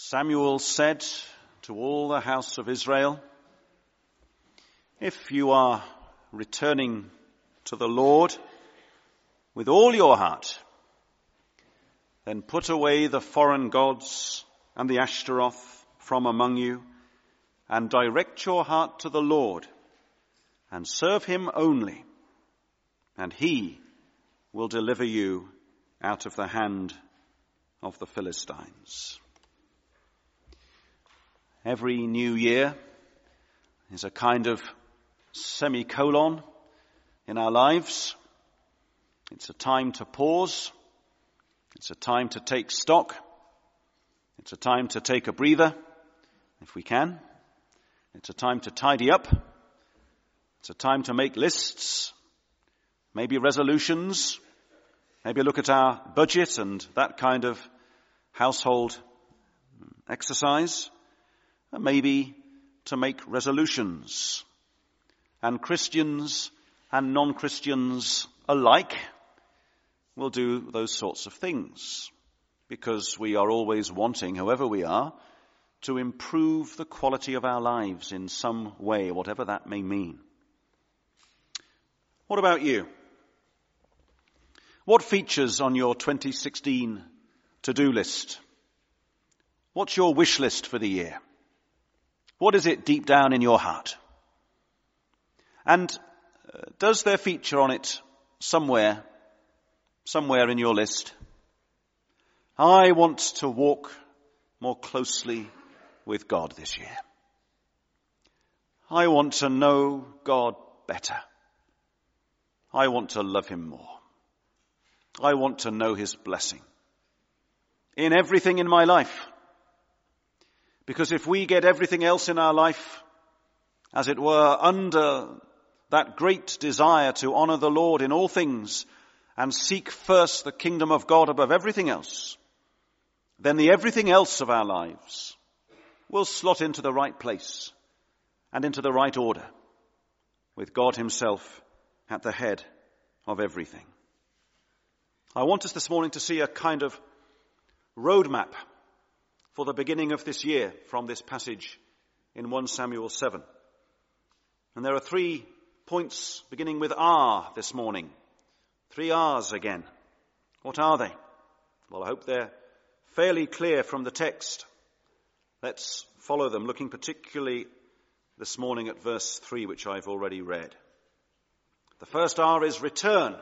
Samuel said to all the house of Israel, "If you are returning to the Lord with all your heart, then put away the foreign gods and the Ashtaroth from among you, and direct your heart to the Lord, and serve him only, and he will deliver you out of the hand of the Philistines." Every new year is a kind of semicolon in our lives. It's a time to pause. It's a time to take stock. It's a time to take a breather, if we can. It's a time to tidy up. It's a time to make lists, maybe resolutions, maybe look at our budget and that kind of household exercise, and maybe to make resolutions. And Christians and non-Christians alike will do those sorts of things, because we are always wanting, whoever we are, to improve the quality of our lives in some way, whatever that may mean. What about you? What features on your 2016 to-do list? What's your wish list for the year? What is it deep down in your heart? And does there feature on it somewhere in your list, "I want to walk more closely with God this year. I want to know God better. I want to love him more. I want to know his blessing in everything in my life." Because if we get everything else in our life, as it were, under that great desire to honor the Lord in all things and seek first the kingdom of God above everything else, then the everything else of our lives will slot into the right place and into the right order, with God himself at the head of everything. I want us this morning to see a kind of roadmap for the beginning of this year from this passage in 1 Samuel 7. And there are 3 points beginning with R this morning. 3 R's again. What are they? Well, I hope they're fairly clear from the text. Let's follow them, looking particularly this morning at verse 3, which I've already read. The first R is return.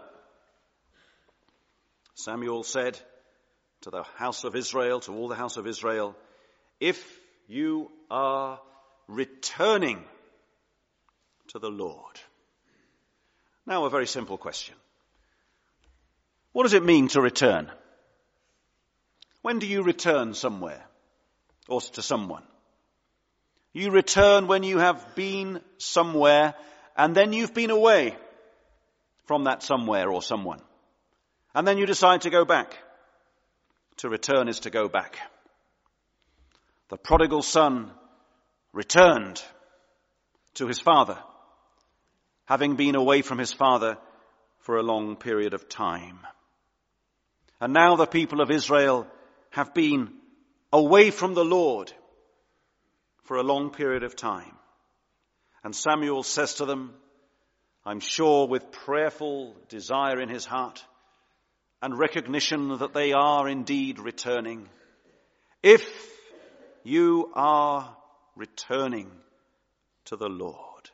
Samuel said to the house of Israel, to all the house of Israel, "If you are returning to the Lord." Now, a very simple question. What does it mean to return? When do you return somewhere or to someone? You return when you have been somewhere and then you've been away from that somewhere or someone. And then you decide to go back. To return is to go back. The prodigal son returned to his father, having been away from his father for a long period of time. And now the people of Israel have been away from the Lord for a long period of time. And Samuel says to them, I'm sure with prayerful desire in his heart and recognition that they are indeed returning, "If you are returning to the Lord."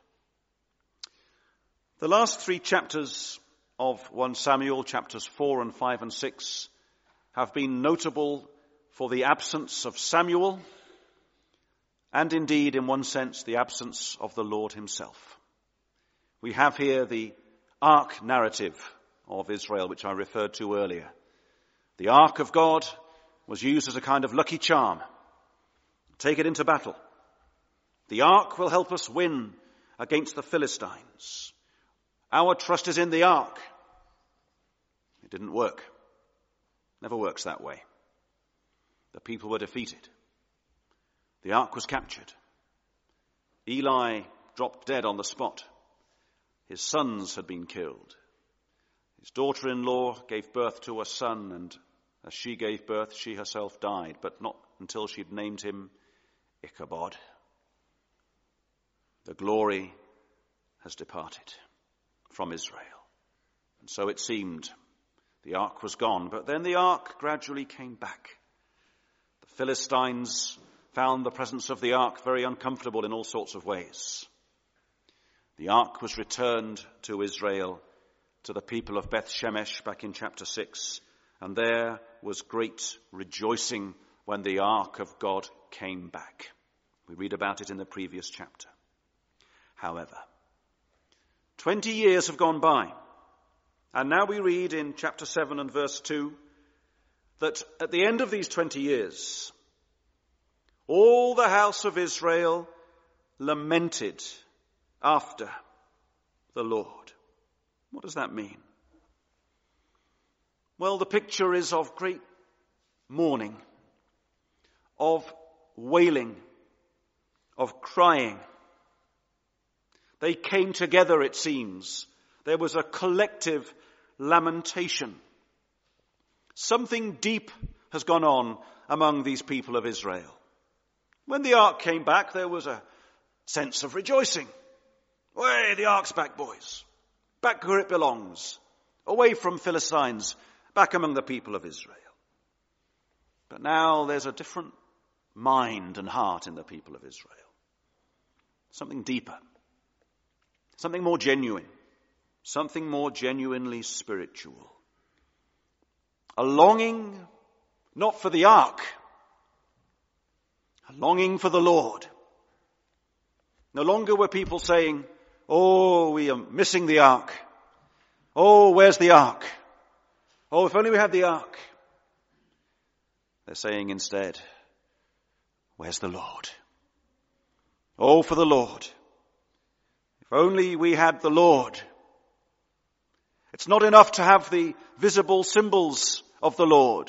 The last 3 chapters of 1 Samuel, chapters 4 and 5 and 6, have been notable for the absence of Samuel and indeed, in one sense, the absence of the Lord himself. We have here the ark narrative of Israel, which I referred to earlier. The ark of God was used as a kind of lucky charm. Take it into battle. The ark will help us win against the Philistines. Our trust is in the ark. It didn't work. Never works that way. The people were defeated. The ark was captured. Eli dropped dead on the spot. His sons had been killed. His daughter-in-law gave birth to a son, and as she gave birth, she herself died, but not until she'd named him Ichabod. The glory has departed from Israel. And so it seemed the ark was gone, but then the ark gradually came back. The Philistines found the presence of the ark very uncomfortable in all sorts of ways. The ark was returned to Israel, to the people of Beth Shemesh back in chapter 6, and there was great rejoicing when the ark of God came back. We read about it in the previous chapter. However, 20 years have gone by, and now we read in chapter 7 and verse 2 that at the end of these 20 years, all the house of Israel lamented after the Lord. What does that mean? Well, the picture is of great mourning, of wailing, of crying. They came together, it seems. There was a collective lamentation. Something deep has gone on among these people of Israel. When the ark came back, there was a sense of rejoicing. Way, the ark's back, boys. Back where it belongs. Away from Philistines, back among the people of Israel. But now there's a different mind and heart in the people of Israel. Something deeper. Something more genuine. Something more genuinely spiritual. A longing, not for the ark, a longing for the Lord. No longer were people saying, oh, we are missing the ark. Oh, where's the ark? Oh, if only we had the ark. They're saying instead, where's the Lord? Oh, for the Lord. If only we had the Lord. It's not enough to have the visible symbols of the Lord.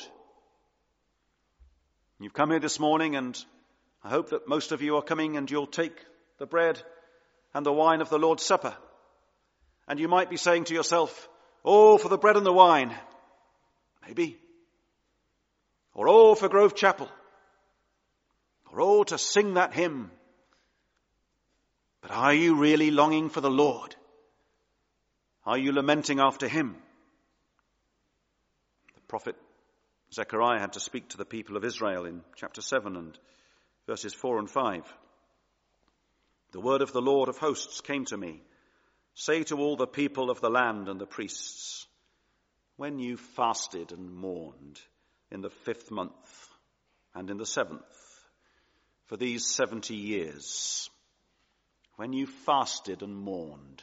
You've come here this morning, and I hope that most of you are coming and you'll take the bread and the wine of the Lord's Supper. And you might be saying to yourself, oh, for the bread and the wine. Maybe. Or oh, for Grove Chapel. Or oh, to sing that hymn. But are you really longing for the Lord? Are you lamenting after him? The prophet Zechariah had to speak to the people of Israel in chapter 7 and verses 4 and 5. The word of the Lord of hosts came to me. Say to all the people of the land and the priests, when you fasted and mourned in the 5th month and in the 7th, for these 70 years, when you fasted and mourned,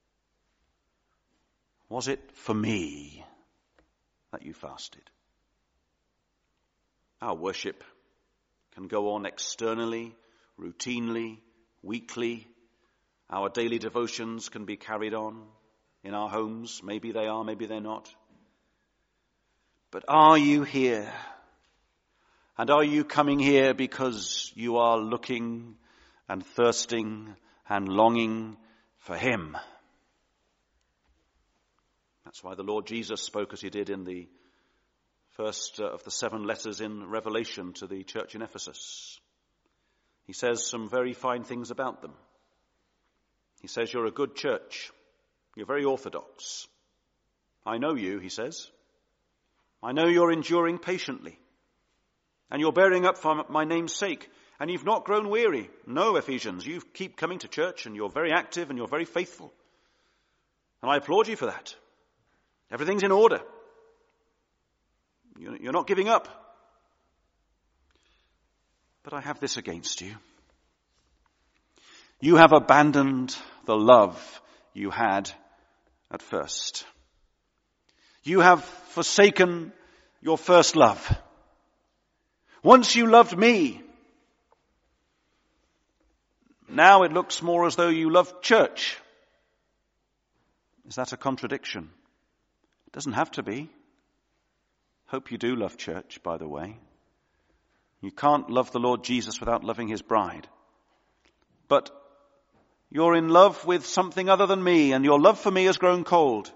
was it for me that you fasted? Our worship can go on externally, routinely, weekly. Our daily devotions can be carried on in our homes. Maybe they are, maybe they're not. But are you here? And are you coming here because you are looking and thirsting and longing for him? That's why the Lord Jesus spoke as he did in the first of the 7 letters in Revelation to the church in Ephesus. He says some very fine things about them. He says, you're a good church. You're very orthodox. I know you, he says. I know you're enduring patiently. And you're bearing up for my name's sake. And you've not grown weary. No, Ephesians, you keep coming to church and you're very active and you're very faithful. And I applaud you for that. Everything's in order. You're not giving up. But I have this against you. You have abandoned the love you had at first. You have forsaken your first love. Once you loved me. Now it looks more as though you love church. Is that a contradiction? It doesn't have to be. Hope you do love church, by the way. You can't love the Lord Jesus without loving his bride. But you're in love with something other than me, and your love for me has grown cold.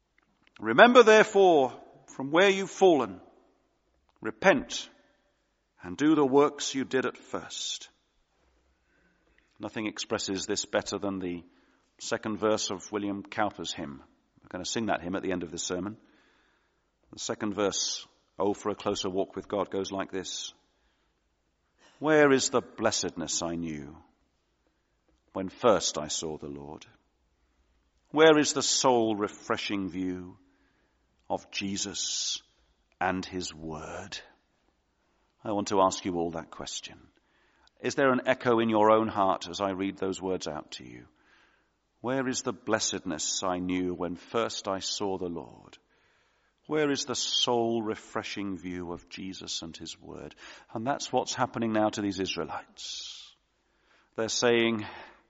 Remember, therefore, from where you've fallen, repent and do the works you did at first. Nothing expresses this better than the second verse of William Cowper's hymn. We're going to sing that hymn at the end of this sermon. The second verse, "Oh, for a closer walk with God," goes like this. Where is the blessedness I knew when first I saw the Lord? Where is the soul-refreshing view of Jesus and his word? I want to ask you all that question. Is there an echo in your own heart as I read those words out to you? Where is the blessedness I knew when first I saw the Lord? Where is the soul-refreshing view of Jesus and his word? And that's what's happening now to these Israelites. They're saying,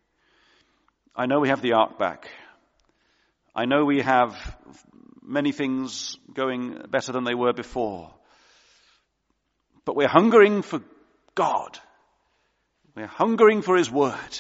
I know we have the ark back. I know we have many things going better than they were before. But we're hungering for God. We're hungering for his word.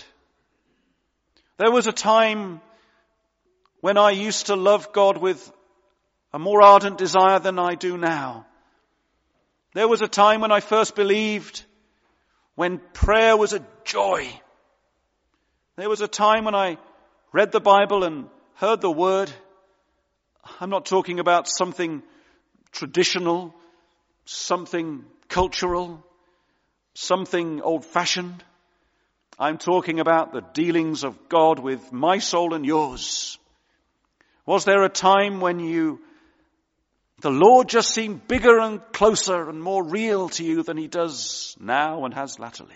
There was a time when I used to love God with a more ardent desire than I do now. There was a time when I first believed, when prayer was a joy. There was a time when I read the Bible and heard the word. I'm not talking about something traditional, something cultural, something old-fashioned. I'm talking about the dealings of God with my soul and yours. Was there a time when the Lord just seemed bigger and closer and more real to you than he does now and has latterly?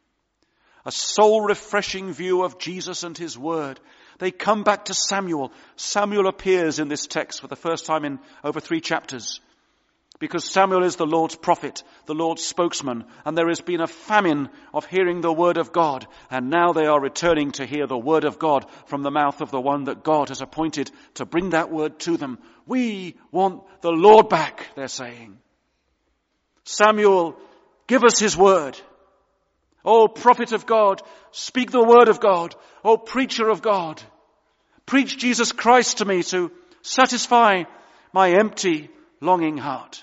A soul-refreshing view of Jesus and his word. They come back to Samuel. Samuel appears in this text for the first time in over 3 chapters. Because Samuel is the Lord's prophet, the Lord's spokesman, and there has been a famine of hearing the word of God, and now they are returning to hear the word of God from the mouth of the one that God has appointed to bring that word to them. We want the Lord back, they're saying. Samuel, give us his word. Oh, prophet of God, speak the word of God. Oh, preacher of God, preach Jesus Christ to me to satisfy my empty, longing heart.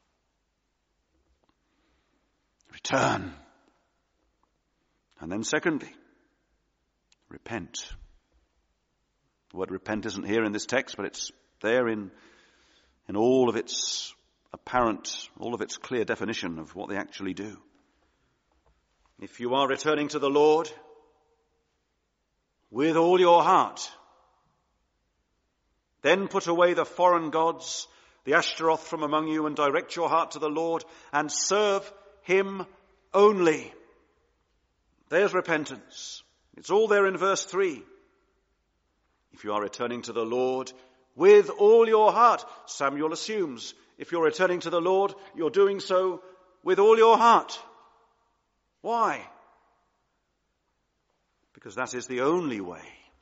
Return. And then secondly, repent. The word repent isn't here in this text, but it's there in all of its apparent, all of its clear definition of what they actually do. If you are returning to the Lord with all your heart, then put away the foreign gods, the Ashtaroth from among you, and direct your heart to the Lord and serve him only. There's repentance. It's all there in verse 3. If you are returning to the Lord with all your heart, Samuel assumes if you're returning to the Lord, you're doing so with all your heart. Why? Because that is the only way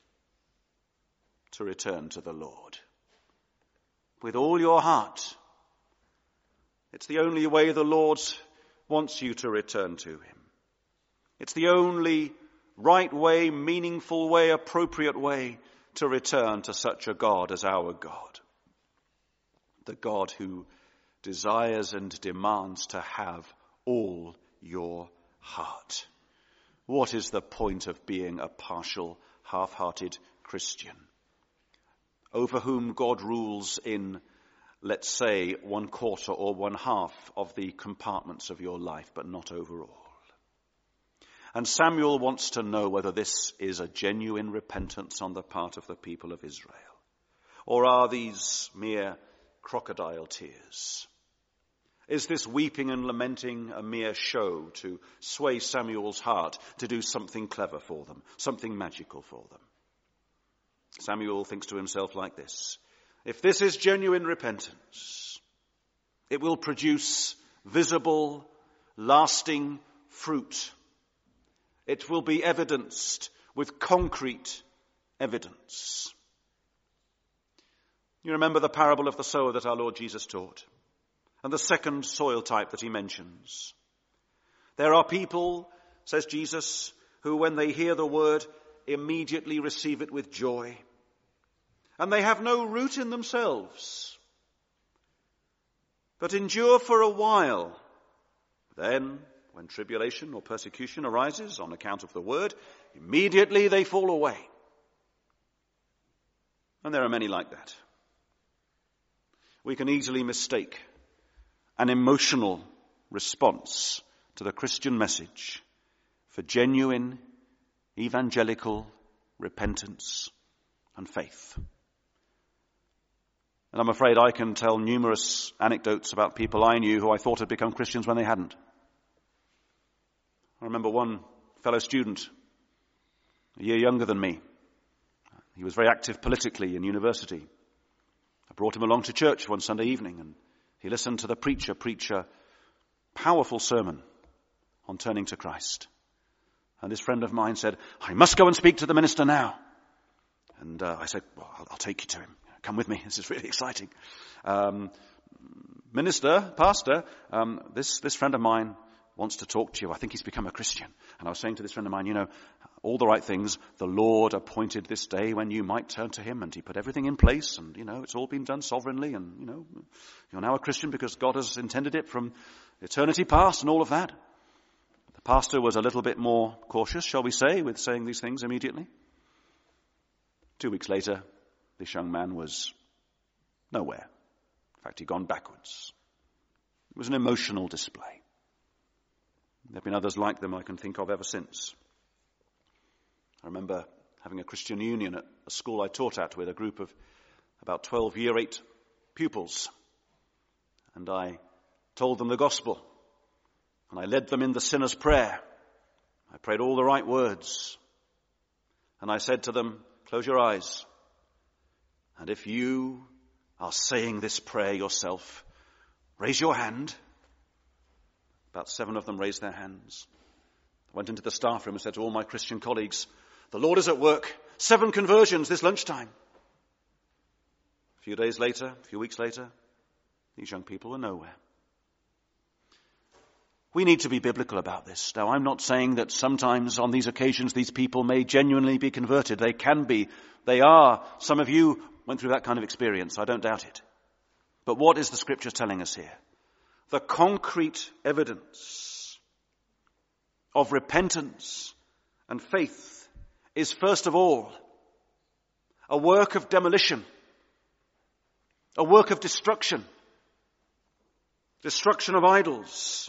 to return to the Lord. With all your heart. It's the only way the Lord wants you to return to him. It's the only right way, meaningful way, appropriate way to return to such a God as our God. The God who desires and demands to have all your heart. What is the point of being a partial, half-hearted Christian over whom God rules in, let's say, 1/4 or 1/2 of the compartments of your life, but not overall? And Samuel wants to know whether this is a genuine repentance on the part of the people of Israel, or are these mere crocodile tears? Is this weeping and lamenting a mere show to sway Samuel's heart to do something clever for them, something magical for them? Samuel thinks to himself like this: if this is genuine repentance, it will produce visible, lasting fruit. It will be evidenced with concrete evidence. You remember the parable of the sower that our Lord Jesus taught, and the second soil type that he mentions. There are people, says Jesus, who when they hear the word immediately receive it with joy. And they have no root in themselves, but endure for a while. Then, when tribulation or persecution arises on account of the word, immediately they fall away. And there are many like that. We can easily mistake an emotional response to the Christian message for genuine evangelical repentance and faith. And I'm afraid I can tell numerous anecdotes about people I knew who I thought had become Christians when they hadn't. I remember one fellow student, a year younger than me. He was very active politically in university. I brought him along to church one Sunday evening, and he listened to the preacher preach a powerful sermon on turning to Christ. And this friend of mine said, "I must go and speak to the minister now." And I said, "Well, I'll take you to him. Come with me. This is really exciting. Pastor, this friend of mine wants to talk to you. I think he's become a Christian." And I was saying to this friend of mine, all the right things, the Lord appointed this day when you might turn to him, and he put everything in place, and, it's all been done sovereignly, and, you're now a Christian because God has intended it from eternity past and all of that. The pastor was a little bit more cautious, shall we say, with saying these things immediately. 2 weeks later, this young man was nowhere. In fact, he'd gone backwards. It was an emotional display. There have been others like them I can think of ever since. I remember having a Christian union at a school I taught at with a group of about 12 year 8 pupils. And I told them the gospel. And I led them in the sinner's prayer. I prayed all the right words. And I said to them, "Close your eyes. And if you are saying this prayer yourself, raise your hand." About 7 of them raised their hands. I went into the staff room and said to all my Christian colleagues, "The Lord is at work. 7 conversions this lunchtime." A few weeks later, these young people were nowhere. We need to be biblical about this. Now, I'm not saying that sometimes on these occasions these people may genuinely be converted. They can be. They are. Some of you went through that kind of experience. I don't doubt it. But what is the Scripture telling us here? The concrete evidence of repentance and faith is, first of all, a work of demolition, a work of destruction of idols.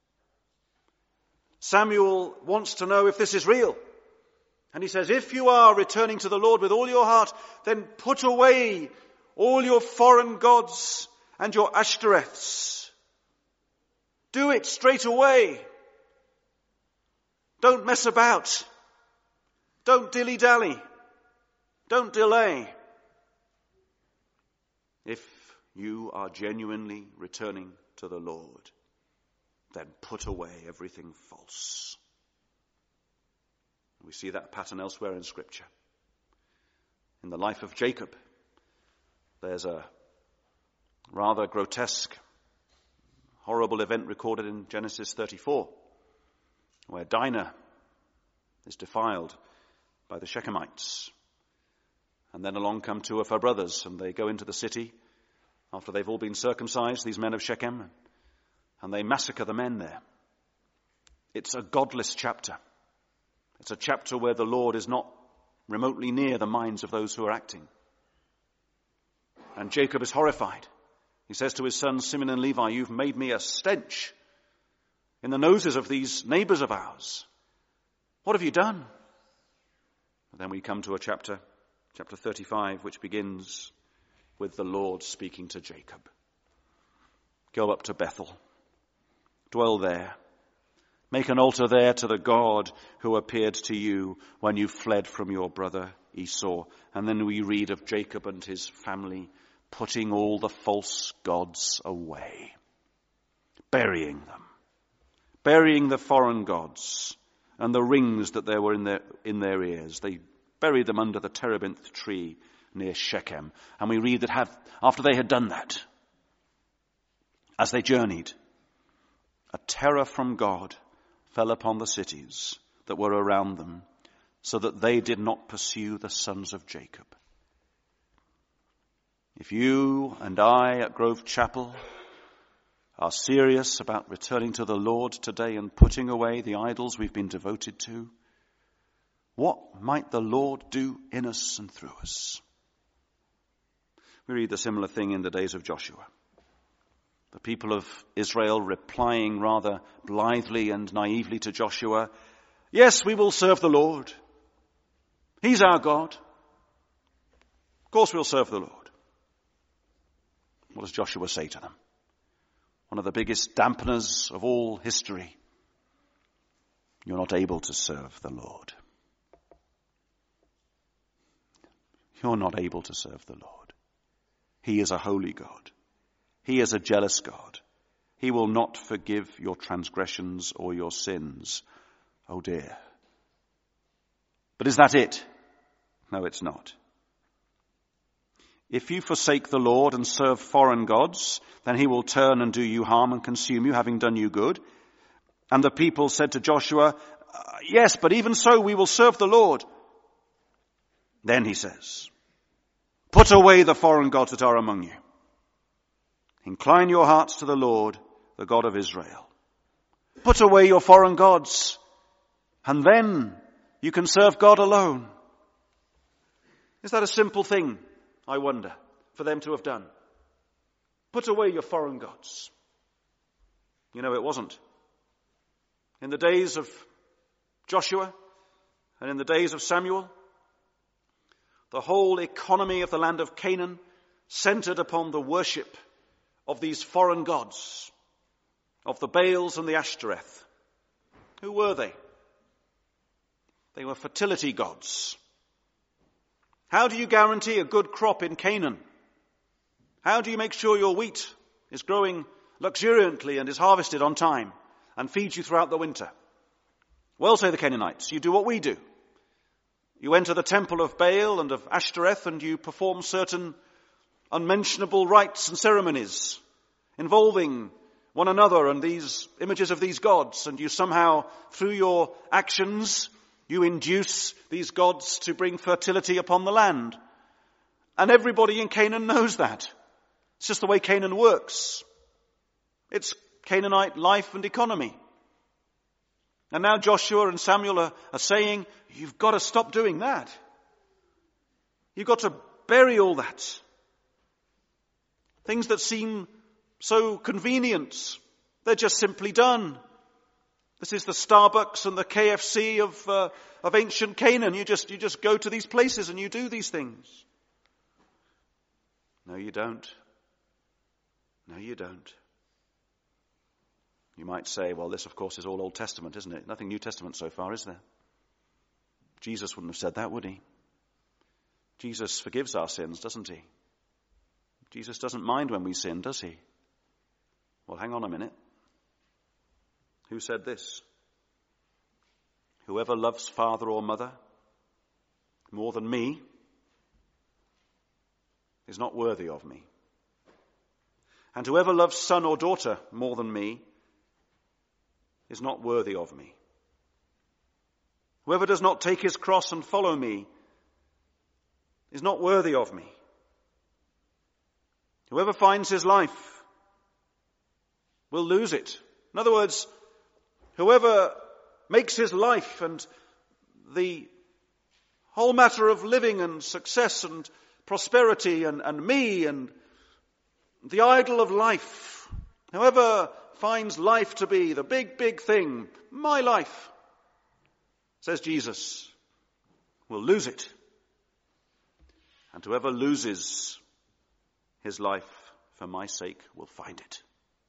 Samuel wants to know if this is real. And he says, if you are returning to the Lord with all your heart, then put away all your foreign gods and your Ashtoreths. Do it straight away. Don't mess about. Don't dilly-dally. Don't delay. If you are genuinely returning to the Lord, then put away everything false. We see that pattern elsewhere in Scripture. In the life of Jacob, there's a rather grotesque, horrible event recorded in Genesis 34, where Dinah is defiled by the Shechemites. And then along come 2 of her brothers, and they go into the city after they've all been circumcised, these men of Shechem, and they massacre the men there. It's a godless chapter. It's a chapter where the Lord is not remotely near the minds of those who are acting. And Jacob is horrified. He says to his sons, Simeon and Levi, "You've made me a stench in the noses of these neighbors of ours. What have you done?" And then we come to a chapter 35, which begins with the Lord speaking to Jacob. "Go up to Bethel. Dwell there. Make an altar there to the God who appeared to you when you fled from your brother Esau." And then we read of Jacob and his family putting all the false gods away, burying them, burying the foreign gods and the rings that there were in their ears. They buried them under the terebinth tree near Shechem. And we read that after they had done that, as they journeyed, a terror from God fell upon the cities that were around them, so that they did not pursue the sons of Jacob. If you and I at Grove Chapel are serious about returning to the Lord today and putting away the idols we've been devoted to, what might the Lord do in us and through us? We read the similar thing in the days of Joshua. The people of Israel replying rather blithely and naively to Joshua, yes, we will serve the Lord. He's our God. Of course we'll serve the Lord. What does Joshua say to them? One of the biggest dampeners of all history. You're not able to serve the Lord. You're not able to serve the Lord. He is a holy God. He is a jealous God. He will not forgive your transgressions or your sins. Oh dear. But is that it? No, it's not. If you forsake the Lord and serve foreign gods, then he will turn and do you harm and consume you, having done you good. And the people said to Joshua, yes, but even so we will serve the Lord. Then he says, put away the foreign gods that are among you. Incline your hearts to the Lord, the God of Israel. Put away your foreign gods, and then you can serve God alone. Is that a simple thing, I wonder, for them to have done? Put away your foreign gods. You know, it wasn't. In the days of Joshua and in the days of Samuel, the whole economy of the land of Canaan centered upon the worship of these foreign gods, of the Baals and the Ashtoreth. Who were they? They were fertility gods. How do you guarantee a good crop in Canaan? How do you make sure your wheat is growing luxuriantly and is harvested on time and feeds you throughout the winter? Well, say the Canaanites, you do what we do. You enter the temple of Baal and of Ashtoreth and you perform certain unmentionable rites and ceremonies involving one another and these images of these gods, and you somehow, through your actions, you induce these gods to bring fertility upon the land. And everybody in Canaan knows that. It's just the way Canaan works. It's Canaanite life and economy. And now Joshua and Samuel are saying, you've got to stop doing that. You've got to bury all that. Things that seem so convenient, they're just simply done. This is the Starbucks and the KFC of ancient Canaan. You just go to these places and you do these things. No, you don't. No, you don't. You might say, well, this of course is all Old Testament, isn't it? Nothing New Testament so far, is there? Jesus wouldn't have said that, would he? Jesus forgives our sins, doesn't he? Jesus doesn't mind when we sin, does he? Well, hang on a minute. Who said this? Whoever loves father or mother more than me is not worthy of me. And whoever loves son or daughter more than me is not worthy of me. Whoever does not take his cross and follow me is not worthy of me. Whoever finds his life will lose it. In other words, whoever makes his life and the whole matter of living and success and prosperity and me and the idol of life, whoever finds life to be the big thing, my life, says Jesus, will lose it. And whoever loses his life for my sake will find it.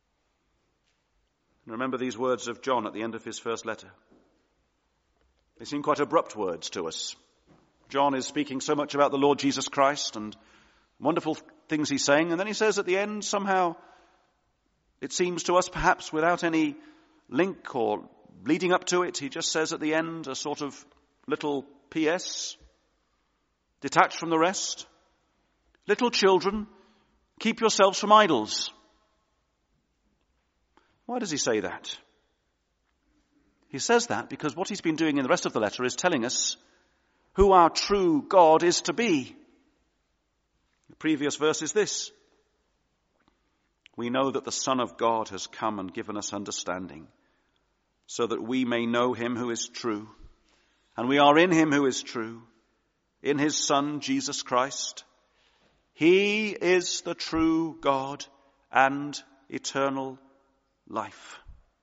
And remember these words of John at the end of his first letter. They seem quite abrupt words to us. John is speaking so much about the Lord Jesus Christ and wonderful things he's saying, and then he says at the end, somehow, it seems to us perhaps without any link or leading up to it, he just says at the end a sort of little PS, detached from the rest. Little children, keep yourselves from idols. Why does he say that? He says that because what he's been doing in the rest of the letter is telling us who our true God is to be. The previous verse is this. we know that the Son of God has come and given us understanding, so that we may know him who is true. And we are in him who is true, in his Son, Jesus Christ. He is the true God and eternal life.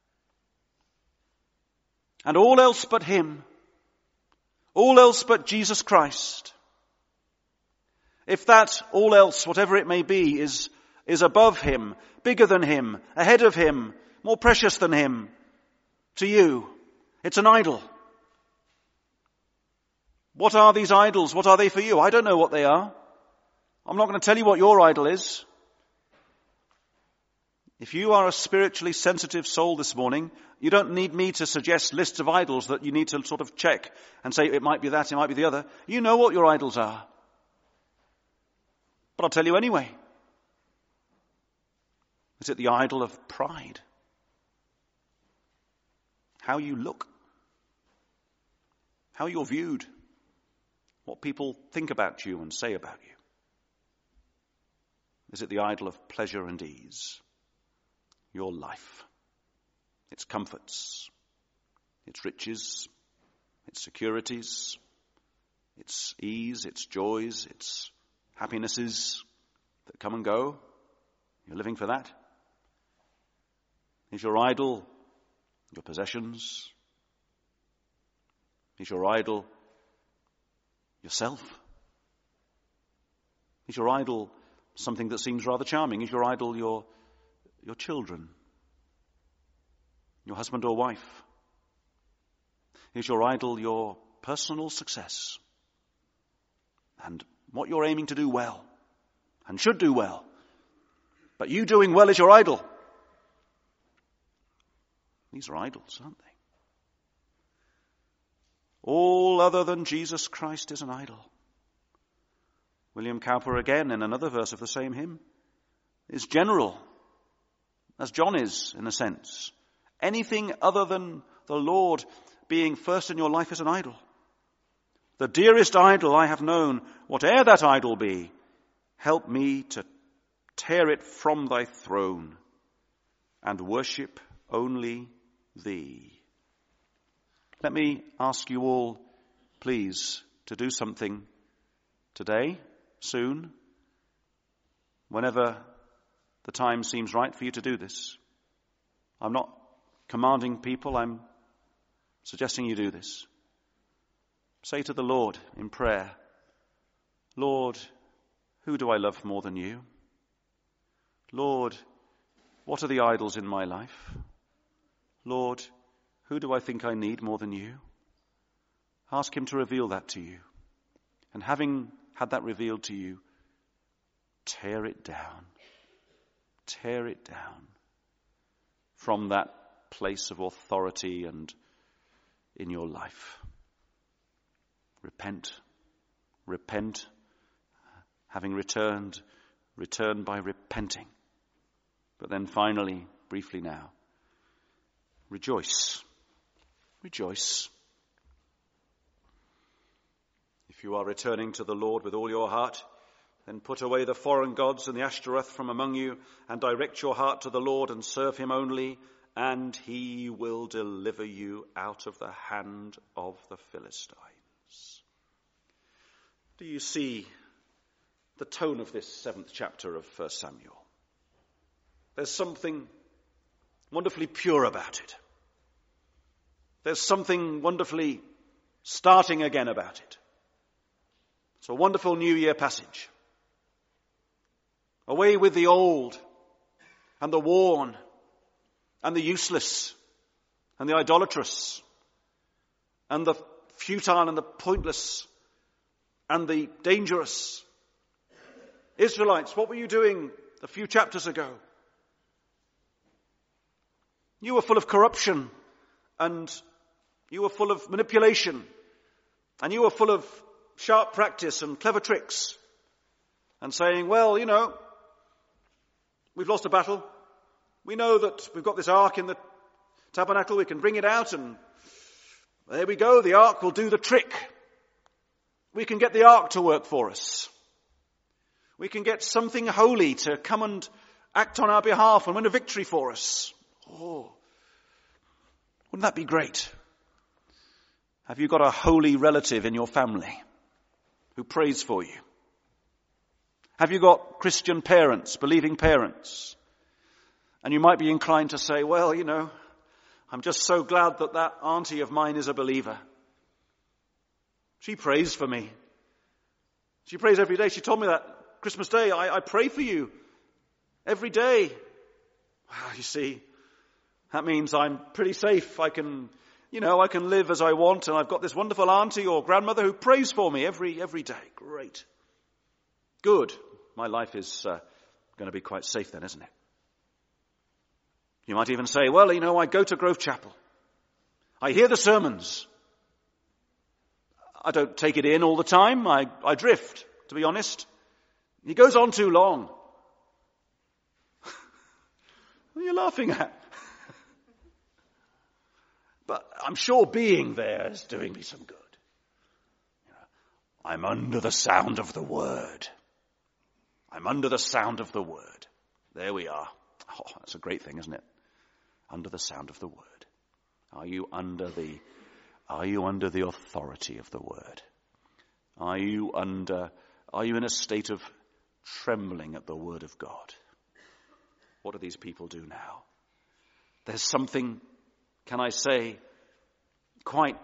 And all else but him, all else but Jesus Christ, if that all else, whatever it may be, is above him, bigger than him, ahead of him, more precious than him, to you, it's an idol. What are these idols? What are they for you? I don't know what they are. I'm not going to tell you what your idol is. If you are a spiritually sensitive soul this morning, you don't need me to suggest lists of idols that you need to sort of check and say it might be that, it might be the other. You know what your idols are. But I'll tell you anyway. Is it the idol of pride? How you look? How you're viewed? What people think about you and say about you? Is it the idol of pleasure and ease? Your life, its comforts, its riches, its securities, its ease, its joys, its happinesses that come and go. You're living for that? Is your idol your possessions? Is your idol yourself? Is your idol something that seems rather charming? Is your idol your children, your husband or wife? Is your idol your personal success and what you're aiming to do well and should do well, but you doing well is your idol? These are idols, aren't they? All other than Jesus Christ is an idol. William Cowper again, in another verse of the same hymn, is general, as John is, in a sense. Anything other than the Lord being first in your life is an idol. The dearest idol I have known, whate'er that idol be, help me to tear it from thy throne and worship only thee. Let me ask you all, please, to do something today, soon, whenever the time seems right for you to do this. I'm not commanding people, I'm suggesting you do this. Say to the Lord in prayer, Lord, who do I love more than you? Lord, what are the idols in my life? Lord, who do I think I need more than you? Ask him to reveal that to you. And having had that revealed to you, tear it down. Tear it down from that place of authority and in your life. Repent. Repent. Having returned, return by repenting. But then finally, briefly now, rejoice. Rejoice. If you are returning to the Lord with all your heart, then put away the foreign gods and the Ashtaroth from among you, and direct your heart to the Lord and serve him only, and he will deliver you out of the hand of the Philistines. Do you see the tone of this 7th chapter of 1 Samuel? There's something wonderfully pure about it. There's something wonderfully starting again about it. It's a wonderful New Year passage. Away with the old and the worn and the useless and the idolatrous and the futile and the pointless and the dangerous. Israelites, what were you doing a few chapters ago? You were full of corruption, and you were full of manipulation, and you were full of sharp practice and clever tricks, and saying, well, we've lost a battle. We know that we've got this ark in the tabernacle. We can bring it out, and there we go. The ark will do the trick. We can get the ark to work for us. We can get something holy to come and act on our behalf and win a victory for us. Oh, wouldn't that be great? Have you got a holy relative in your family who prays for you? Have you got Christian parents, believing parents? And you might be inclined to say, well, I'm just so glad that auntie of mine is a believer. She prays for me. She prays every day. She told me that Christmas Day, I pray for you every day. Well, you see, that means I'm pretty safe. I can live as I want, and I've got this wonderful auntie or grandmother who prays for me every day. Great. Good. My life is going to be quite safe then, isn't it? You might even say, well, I go to Grove Chapel. I hear the sermons. I don't take it in all the time. I drift, to be honest. He goes on too long. What are you laughing at? But I'm sure being there is doing me some good. I'm under the sound of the word. I'm under the sound of the word. There we are. Oh, that's a great thing, isn't it? Under the sound of the word. Are you under the authority of the word? Are you in a state of trembling at the word of God? What do these people do now? There's something, can I say, quite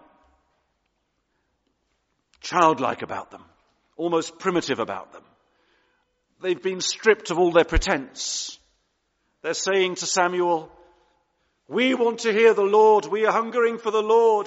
childlike about them, almost primitive about them. They've been stripped of all their pretense. They're saying to Samuel, we want to hear the Lord. We are hungering for the Lord.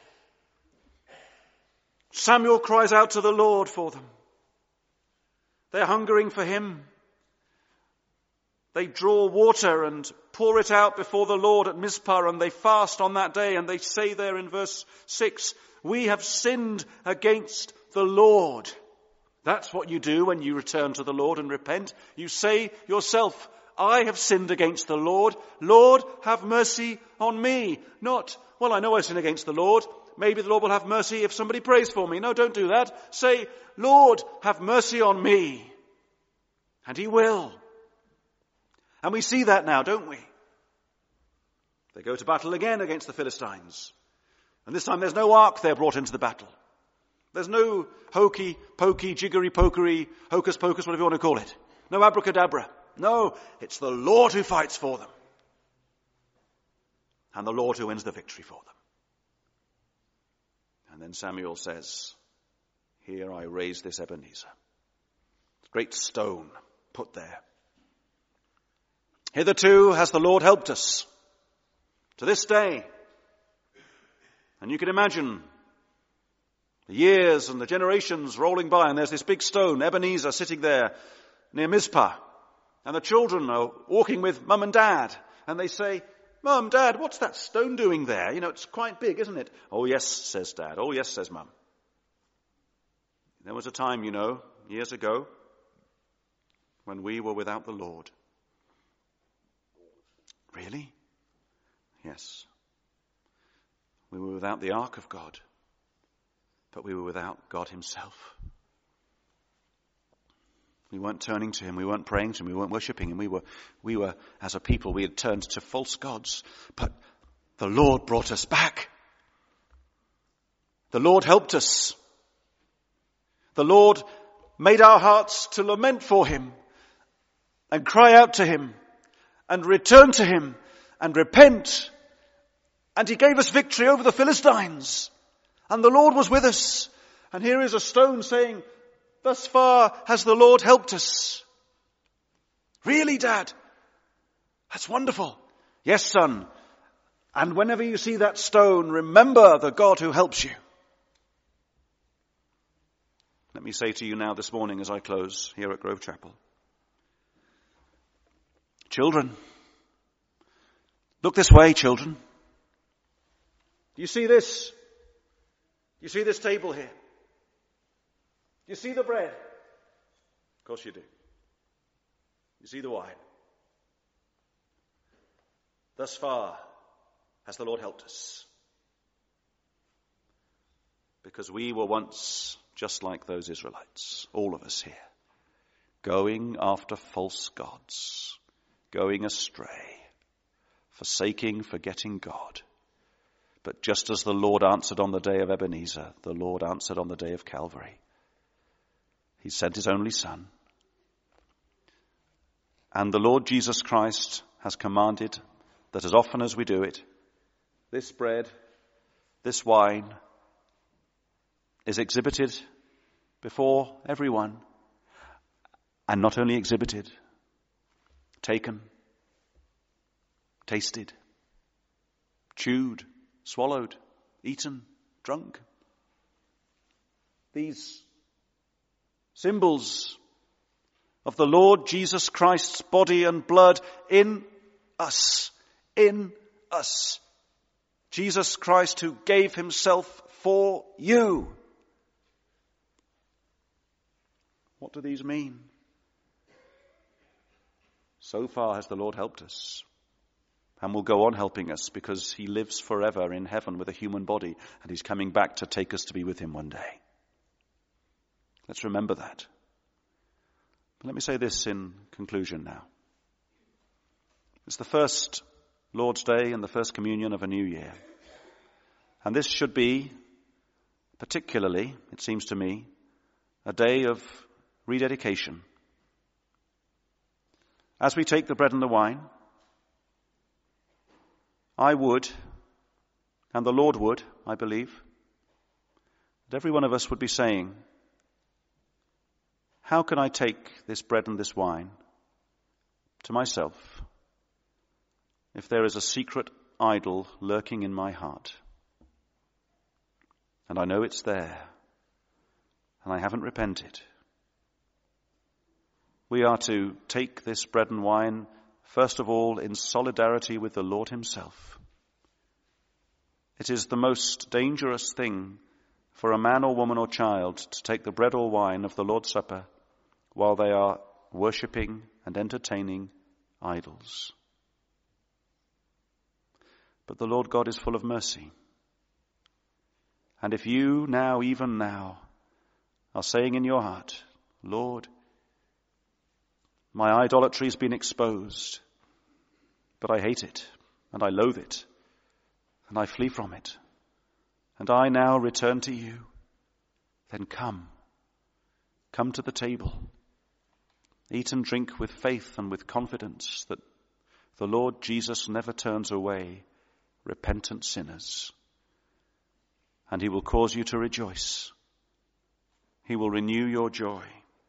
Samuel cries out to the Lord for them. They're hungering for him. They draw water and pour it out before the Lord at Mizpah, and they fast on that day, and they say there in verse 6, we have sinned against the Lord. That's what you do when you return to the Lord and repent. You say yourself, I have sinned against the Lord. Lord, have mercy on me. Not, well, I know I sin against the Lord. Maybe the Lord will have mercy if somebody prays for me. No, don't do that. Say, Lord, have mercy on me. And he will. And we see that now, don't we? They go to battle again against the Philistines. And this time there's no ark there brought into the battle. There's no hokey, pokey, jiggery, pokery, hocus pocus, whatever you want to call it. No abracadabra. No, it's the Lord who fights for them. And the Lord who wins the victory for them. And then Samuel says, here I raise this Ebenezer. Great stone put there. Hitherto has the Lord helped us. To this day. And you can imagine the years and the generations rolling by, and there's this big stone, Ebenezer, sitting there near Mizpah. And the children are walking with Mum and Dad. And they say, Mum, Dad, what's that stone doing there? It's quite big, isn't it? Oh, yes, says Dad. Oh, yes, says Mum. There was a time, years ago, when we were without the Lord. Really? Yes. We were without the ark of God. But we were without God himself. We weren't turning to him. We weren't praying to him. We weren't worshipping him. We were, as a people, we had turned to false gods. But the Lord brought us back. The Lord helped us. The Lord made our hearts to lament for him and cry out to him and return to him and repent. And he gave us victory over the Philistines. And the Lord was with us. And here is a stone saying, thus far has the Lord helped us. Really, Dad? That's wonderful. Yes, son. And whenever you see that stone, remember the God who helps you. Let me say to you now this morning as I close here at Grove Chapel. Children, look this way, children. Do you see this? Do you see this table here? Do you see the bread? Of course you do. You see the wine. Thus far has the Lord helped us. Because we were once just like those Israelites, all of us here, going after false gods, going astray, forgetting God. But just as the Lord answered on the day of Ebenezer, the Lord answered on the day of Calvary. He sent his only Son. And the Lord Jesus Christ has commanded that as often as we do it, this bread, this wine, is exhibited before everyone. And not only exhibited, taken, tasted, chewed, swallowed, eaten, drunk. These symbols of the Lord Jesus Christ's body and blood in us. Jesus Christ who gave himself for you. What do these mean? So far has the Lord helped us, and will go on helping us, because he lives forever in heaven with a human body, and he's coming back to take us to be with him one day. Let's remember that. But let me say this in conclusion now. It's the first Lord's Day and the first communion of a new year. And this should be, particularly, it seems to me, a day of rededication. As we take the bread and the wine, I would, and the Lord would, I believe, that every one of us would be saying, how can I take this bread and this wine to myself if there is a secret idol lurking in my heart? And I know it's there, and I haven't repented. We are to take this bread and wine, first of all, in solidarity with the Lord himself. It is the most dangerous thing for a man or woman or child to take the bread or wine of the Lord's Supper while they are worshipping and entertaining idols. But the Lord God is full of mercy. And if you now, even now, are saying in your heart, Lord, my idolatry has been exposed, but I hate it, and I loathe it, and I flee from it, and I now return to you, then come to the table. Eat and drink with faith and with confidence that the Lord Jesus never turns away repentant sinners. And he will cause you to rejoice. He will renew your joy.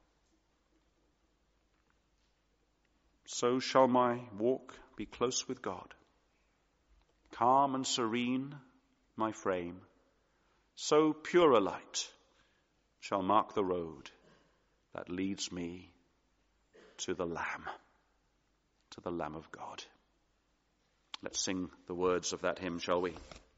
So shall my walk be close with God. Calm and serene my frame. So pure a light shall mark the road that leads me to the Lamb of God. Let's sing the words of that hymn, shall we?